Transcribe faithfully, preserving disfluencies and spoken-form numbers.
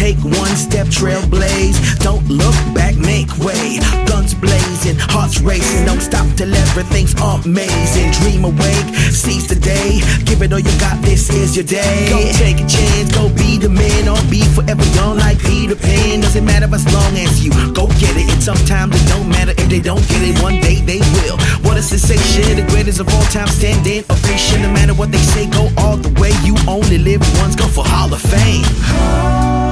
Take one step, trailblaze. Don't look back, make way. Guns blazing, hearts racing. Don't stop till everything's amazing. Dream awake, seize the day. Give it all you got, this is your day. Go take a chance, go be the man. Or be forever young like Peter Pan. Doesn't matter as long as you go get it. And sometimes it don't matter if they don't get it. One day they will. What a sensation, the greatest of all time, standing ovation. No matter what they say, go all the way. You only live once, go for Hall of Fame.